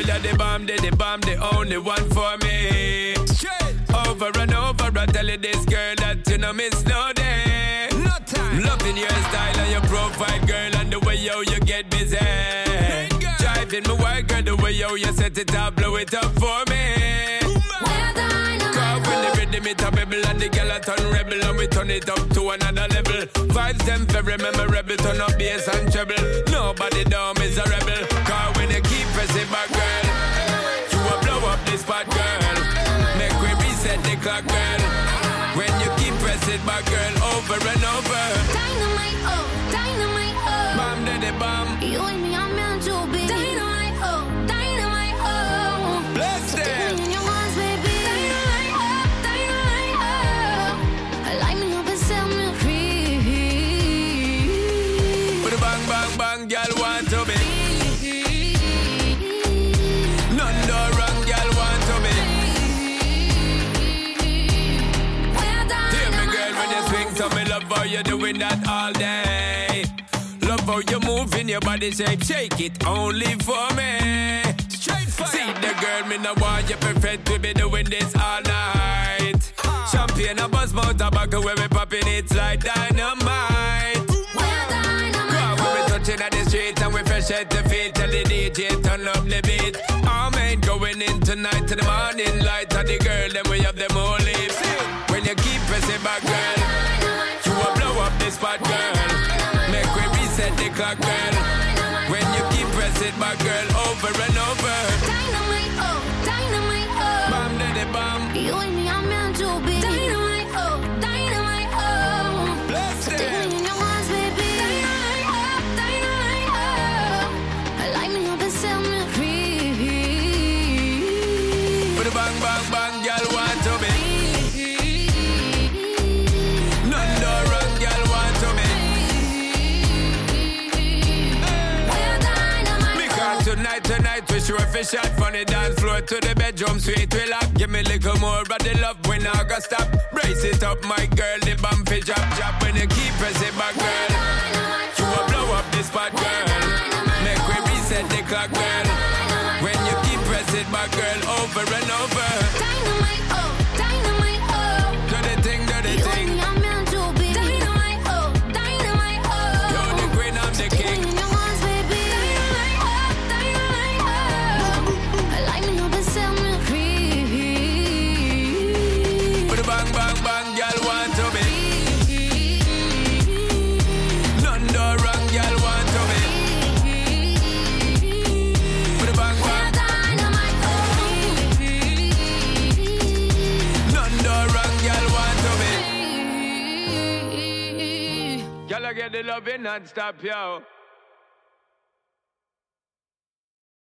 you're the bomb, the only one for me. Straight. Over and over, I tell you this girl that you know miss no day. No time. Loving your style and your profile, girl, and the way yo you get busy. Hey, driving my work, girl, the way yo you set it up, blow it up for me. Cause when the rhythm it a bubble and the girl a turn rebel and we turn it up to another level. Vibes them very memorable, turn up bass and treble. Nobody down is a rebel. Cause when you keep pressing back, girl, you will blow up this spot, girl. Make we reset the clock, girl. When you keep pressing back, girl, over and over. Dynamite, oh, dynamite, oh. Bomb daddy bomb. You and me are meant to be. Dynamite, oh, dynamite, oh. Bless them. In your arms, baby. Dynamite, oh, dynamite, oh. Light me up and set me free. With a bang, bang, bang, girl want to be. None no wrong, girl want to be. Hear me, girl, when you swing, so me love how you doing that all day. Love how you moving your body shape, shake it only for me. Straight fire. See the girl, me no want you perfect, we be doing this all night. Champagne and buzz mouth tobacco, where we popping it's like dynamite. Cause when we touching at the street and we fresh at the feet, tell the DJ turn up the beat. All men going in tonight to the morning light, and the girl then we have them all lips. When you keep pressing back, girl, you will blow up this spot, girl. Make we reset the clock, girl. When you keep pressing back, girl, over and over. Dynamite, oh, dynamite, oh. Bomb daddy bomb. You and me are meant to be. Dynamite, oh, dynamite, oh. Bless them. Take me in your arms, baby. Dynamite, oh, dynamite, oh. Light me up and set me free. With a bang, bang, bang, girl want to be. None no wrong, girl want to be. Because tonight we sure fish shot from the dance floor to the bedroom sweet we lock. Give me a little more of the love when I go stop. Brace it up, my girl, the bump fi drop. When you keep pressing back, girl, you will blow up this spot, girl. Make we reset the clock, girl. When you keep pressing back, girl, over and over. Dynamite, oh, dynamite, oh. Do the thing, do the You thing. and me are meant to be. Dynamite, oh, dynamite, oh. You're the queen, I'm the king. In your arms, baby. Dynamite, oh, dynamite, oh. Light me up and set me free. With a bang, bang, bang, girl want to be. None no wrong, girl want to be. With a bang, bang. None no wrong, girl want to be. Girl, I get the loving non-stop, yo.